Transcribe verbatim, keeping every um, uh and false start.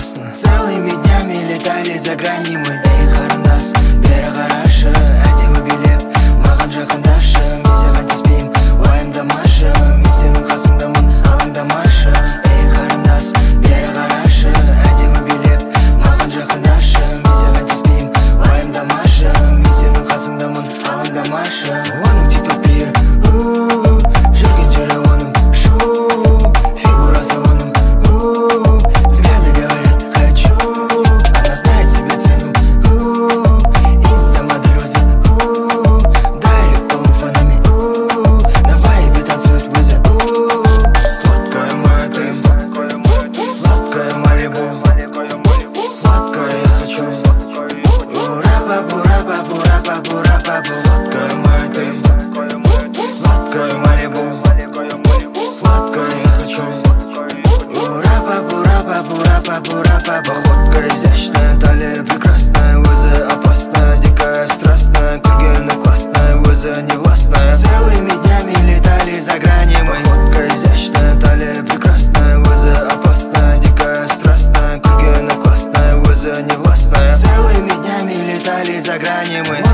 опасно. Целыми днями летали за грани мы. Эй, қарындас, бері қарашы, әдемі билеп маған жақындашы. Мен саған тиіспеймін, уайымдамашы, мен сенің қасыңдамын, алаңдамашы. Ей, қарындас, бері қарашы, әдемі билеп маған жақындашы. Мен саған тиіспеймін, уайымдамашы, мен сенің қасыңдамын, алаңдамашы. Оның тикток биі, жүрген жері оның шу, фигурасы оның взгляды говорят хочу. Она знает себе цену, инста-модель өзі, дайрект полон фанами, на вайбе танцует өзі. Сладкая моя ты, сладкая Малибу, сладкая я хочу. Ура-бабу, ура-бабу, ура-бабу, ура-бабу. Сладкая моя ты, сладкая Малибу, сладкая я хочу. Ура-бабу, ура-бабу, ура-бабу, ура-бабу. Походка изящная, талия прекрасная, өзі опасная, дикая, страстная, күлгені классная, өзі невластная. Целыми днями летали за грани мы. Походка изящная, талия прекрасная, өзі опасная, дикая, страстная, күлгені классная, өзі невластная. Целыми днями летали за грани мы.